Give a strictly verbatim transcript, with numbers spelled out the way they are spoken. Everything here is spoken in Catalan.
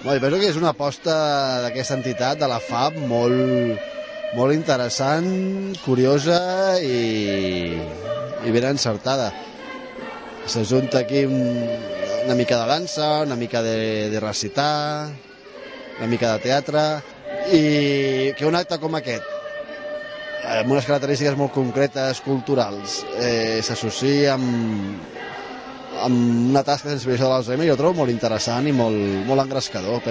Bé, penso que és una aposta d'aquesta entitat, de la F A B, molt, molt interessant, curiosa i, i ben encertada. S'ajunta aquí un, una mica de dansa, una mica de, de recitar, una mica de teatre, i que un acte com aquest, amb unes característiques molt concretes, culturals, eh, s'associa amb, amb una tasca de sensibilització de l'Alzheimer, jo trobo molt interessant i molt, molt engrescador.